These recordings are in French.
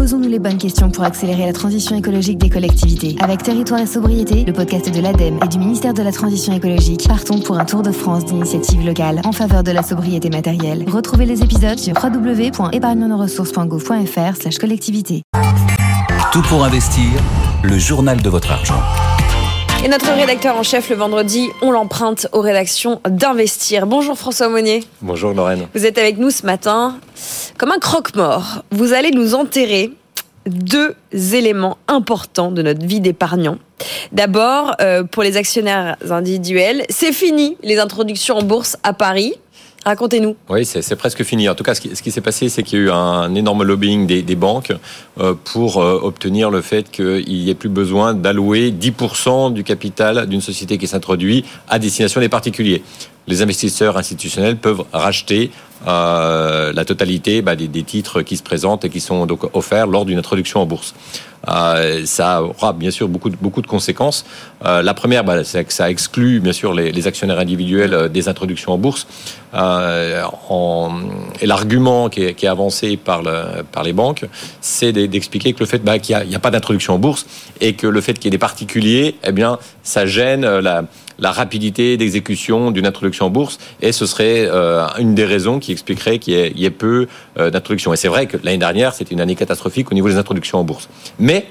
Posons-nous les bonnes questions pour accélérer la transition écologique des collectivités. Avec Territoire et Sobriété, le podcast de l'ADEME et du ministère de la Transition écologique, partons pour un tour de France d'initiatives locales en faveur de la sobriété matérielle. Retrouvez les épisodes sur www.épargnenosressources.gouv.fr/collectivité. Tout pour investir, le journal de votre argent. Et notre rédacteur en chef, le vendredi, on l'emprunte aux rédactions d'Investir. Bonjour François Monnier. Bonjour Lorraine. Vous êtes avec nous ce matin. Comme un croque-mort, vous allez nous enterrer deux éléments importants de notre vie d'épargnant. D'abord, pour les actionnaires individuels, c'est fini les introductions en bourse à Paris. Racontez-nous. Oui, c'est presque fini. En tout cas, ce qui s'est passé, c'est qu'il y a eu un énorme lobbying des banques pour obtenir le fait qu'il n'y ait plus besoin d'allouer 10% du capital d'une société qui s'introduit à destination des particuliers. Les investisseurs institutionnels peuvent racheter la totalité des titres qui se présentent et qui sont donc offerts lors d'une introduction en bourse. Ça aura bien sûr beaucoup de conséquences. La première, c'est que ça exclut bien sûr les actionnaires individuels des introductions en bourse. Et l'argument qui est avancé par les banques, c'est d'expliquer que le fait qu'il n'y a pas d'introduction en bourse et que le fait qu'il y ait des particuliers, eh bien, ça gêne la rapidité d'exécution d'une introduction en bourse, et ce serait une des raisons qui expliquerait qu'il y ait peu d'introductions. Et c'est vrai que l'année dernière, c'était une année catastrophique au niveau des introductions en bourse. Mais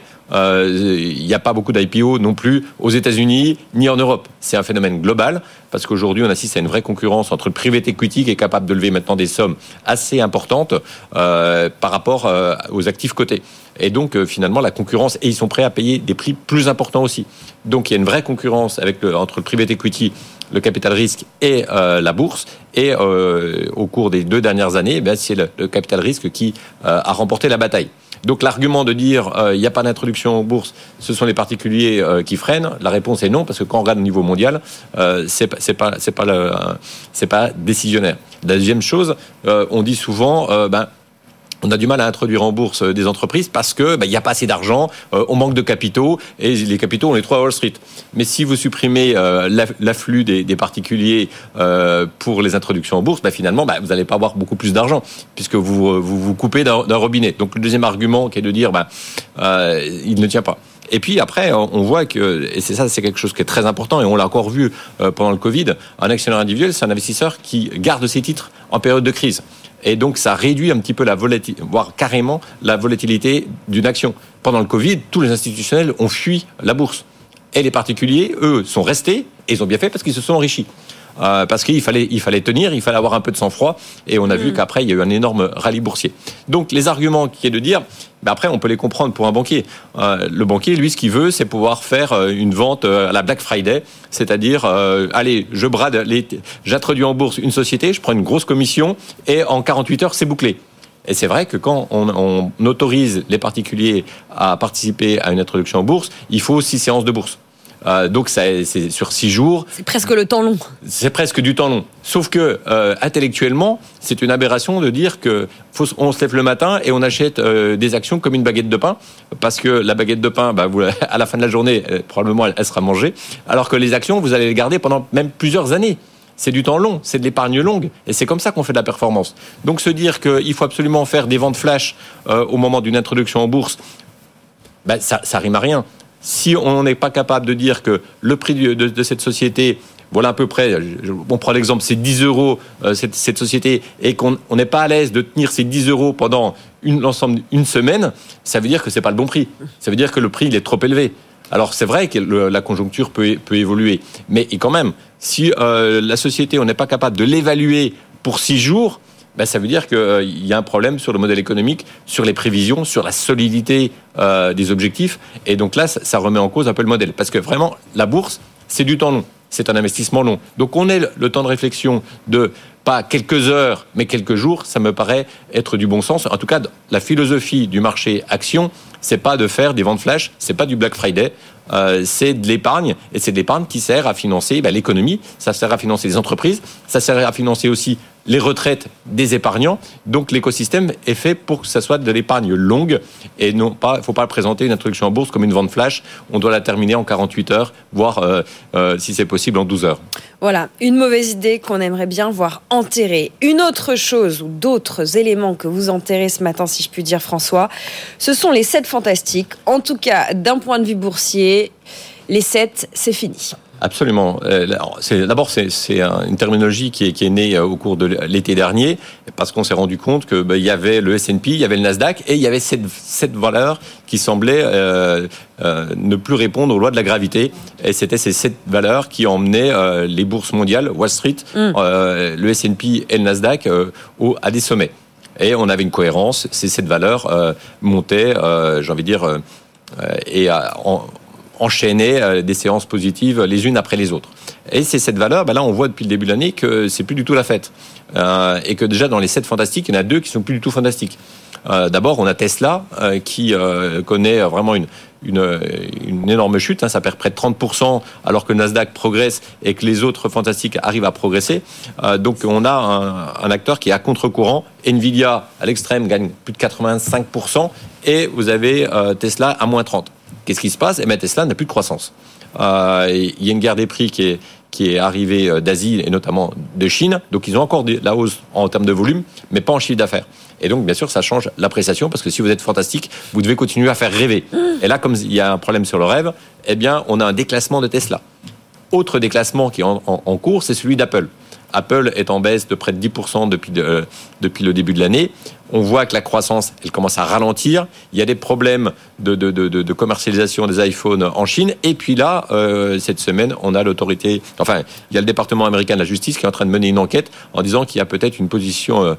il n'y a pas beaucoup d'IPO non plus aux États-Unis ni en Europe. C'est un phénomène global, parce qu'aujourd'hui, on assiste à une vraie concurrence entre le private equity, qui est capable de lever maintenant des sommes assez importantes par rapport aux actifs cotés. Et donc, finalement, la concurrence, et ils sont prêts à payer des prix plus importants aussi. Donc, il y a une vraie concurrence entre le private equity, le capital risque et la bourse. Et au cours des 2 dernières années, c'est le capital risque qui a remporté la bataille. Donc l'argument de dire il n'y a pas d'introduction en bourse, ce sont les particuliers qui freinent, la réponse est non, parce que quand on regarde au niveau mondial, c'est pas décisionnaire. La deuxième chose, on dit souvent on a du mal à introduire en bourse des entreprises parce que il n'y a pas assez d'argent, on manque de capitaux, et les capitaux, on les trouve à Wall Street. Mais si vous supprimez l'afflux des particuliers pour les introductions en bourse, finalement, vous n'allez pas avoir beaucoup plus d'argent, puisque vous coupez d'un robinet. Donc le deuxième argument qui est de dire il ne tient pas. Et puis après, on voit que, et c'est quelque chose qui est très important, et on l'a encore vu pendant le Covid, un actionnaire individuel, c'est un investisseur qui garde ses titres en période de crise. Et donc, ça réduit un petit peu la volatilité, voire carrément la volatilité d'une action. Pendant le Covid, tous les institutionnels ont fui la bourse. Et les particuliers, eux, sont restés, et ils ont bien fait parce qu'ils se sont enrichis. Parce qu'il fallait tenir, il fallait avoir un peu de sang-froid, et on a vu qu'après, il y a eu un énorme rallye boursier. Donc, les arguments qui est de dire, après, on peut les comprendre pour un banquier. Le banquier, lui, ce qu'il veut, c'est pouvoir faire une vente à la Black Friday, c'est-à-dire, allez, j'introduis en bourse une société, je prends une grosse commission, et en 48 heures, c'est bouclé. Et c'est vrai que quand on autorise les particuliers à participer à une introduction en bourse, il faut 6 séances de bourse. Donc c'est sur 6 jours. C'est presque le temps long. C'est presque du temps long. Sauf que intellectuellement, c'est une aberration de dire que on se lève le matin et on achète des actions comme une baguette de pain, parce que la baguette de pain, à la fin de la journée, probablement elle sera mangée, alors que les actions, vous allez les garder pendant même plusieurs années. C'est du temps long, c'est de l'épargne longue, et c'est comme ça qu'on fait de la performance. Donc se dire qu'il faut absolument faire des ventes flash au moment d'une introduction en bourse, ça rime à rien. Si on n'est pas capable de dire que le prix de cette société, voilà à peu près, on prend l'exemple, c'est 10 euros cette société, et qu'on n'est pas à l'aise de tenir ces 10 euros pendant une semaine, ça veut dire que c'est pas le bon prix. Ça veut dire que le prix il est trop élevé. Alors c'est vrai que la conjoncture peut évoluer, mais quand même, si la société, on n'est pas capable de l'évaluer pour 6 jours, ça veut dire qu'il y a un problème sur le modèle économique, sur les prévisions, sur la solidité des objectifs. Et donc là, ça remet en cause un peu le modèle. Parce que vraiment, la bourse, c'est du temps long. C'est un investissement long. Donc on ait le temps de réflexion de pas quelques heures, mais quelques jours, ça me paraît être du bon sens. En tout cas, la philosophie du marché action, c'est pas de faire des ventes flash, c'est pas du Black Friday, c'est de l'épargne, et c'est de l'épargne qui sert à financer l'économie, ça sert à financer les entreprises, ça sert à financer aussi les retraites des épargnants. Donc l'écosystème est fait pour que ça soit de l'épargne longue et non pas, il ne faut pas présenter une introduction en bourse comme une vente flash. On doit la terminer en 48 heures, voire si c'est possible en 12 heures. Voilà, une mauvaise idée qu'on aimerait bien voir enterrée. Une autre chose ou d'autres éléments que vous enterrez ce matin, si je puis dire, François, ce sont les 7 fantastiques. En tout cas, d'un point de vue boursier, les 7, c'est fini. Absolument. D'abord, c'est une terminologie qui est née au cours de l'été dernier, parce qu'on s'est rendu compte que il y avait le S&P, il y avait le Nasdaq, et il y avait cette valeur qui semblait ne plus répondre aux lois de la gravité. Et c'était ces 7 valeurs qui emmenaient les bourses mondiales, Wall Street, le S&P et le Nasdaq à des sommets. Et on avait une cohérence. Ces 7 valeurs montaient, j'ai envie de dire, enchaîner des séances positives les unes après les autres. Et c'est cette valeur, là on voit depuis le début de l'année que c'est plus du tout la fête. Et que déjà dans les 7 fantastiques, il y en a 2 qui sont plus du tout fantastiques. D'abord, on a Tesla qui connaît vraiment une énorme chute, ça perd près de 30% alors que le Nasdaq progresse et que les autres fantastiques arrivent à progresser. Donc on a un acteur qui est à contre-courant. Nvidia à l'extrême gagne plus de 85% et vous avez Tesla à moins 30%. Qu'est-ce qui se passe ? Tesla n'a plus de croissance. Il y a une guerre des prix qui est arrivée d'Asie et notamment de Chine. Donc ils ont encore de la hausse en termes de volume, mais pas en chiffre d'affaires. Et donc bien sûr ça change l'appréciation parce que si vous êtes fantastique, vous devez continuer à faire rêver. Et là, comme il y a un problème sur le rêve, on a un déclassement de Tesla. Autre déclassement qui est en cours, c'est celui d'Apple. Apple est en baisse de près de 10% depuis le début de l'année. On voit que la croissance, elle commence à ralentir. Il y a des problèmes de commercialisation des iPhones en Chine. Et puis là, cette semaine, on a il y a le département américain de la justice qui est en train de mener une enquête en disant qu'il y a peut-être une position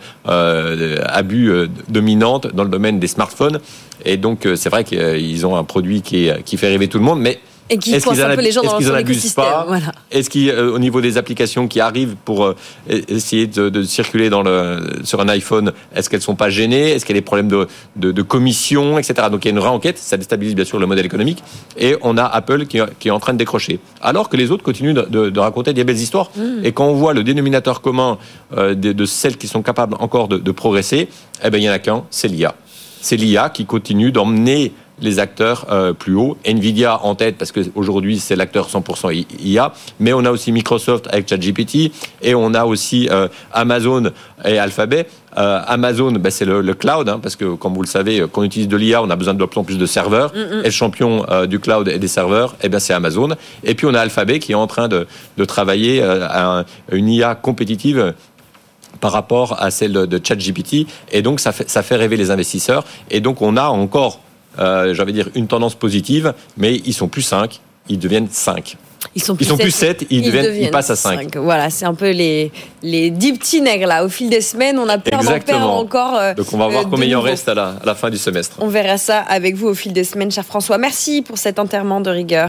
abus dominante dans le domaine des smartphones. Et donc, c'est vrai qu'ils ont un produit qui fait rêver tout le monde, mais et qui force un peu les gens dans son écosystème. Voilà. Est-ce qu'au niveau des applications qui arrivent pour essayer de circuler sur un iPhone, est-ce qu'elles ne sont pas gênées ? Est-ce qu'il y a des problèmes de commission, etc. Donc il y a une vraie enquête, ça déstabilise bien sûr le modèle économique. Et on a Apple qui est en train de décrocher. Alors que les autres continuent de raconter des belles histoires. Et quand on voit le dénominateur commun de celles qui sont capables encore de progresser, il n'y en a qu'un, c'est l'IA. C'est l'IA qui continue d'emmener les acteurs plus haut. Nvidia en tête parce qu'aujourd'hui c'est l'acteur 100% IA, mais on a aussi Microsoft avec ChatGPT et on a aussi Amazon et Alphabet. Amazon, c'est le cloud, parce que comme vous le savez, quand on utilise de l'IA, on a besoin de plus en plus de serveurs. Et le champion du cloud et des serveurs, c'est Amazon. Et puis on a Alphabet qui est en train de travailler à une IA compétitive par rapport à celle de ChatGPT. Et donc ça fait rêver les investisseurs. Et donc on a encore une tendance positive, mais ils sont plus 5, ils deviennent 5. Ils sont plus 7, ils passent à 5. Voilà, c'est un peu les 10 petits nègres là. Au fil des semaines, on a peur d'en perdre encore. Donc on va voir combien il en reste à la fin du semestre. On verra ça avec vous au fil des semaines, cher François. Merci pour cet enterrement de rigueur.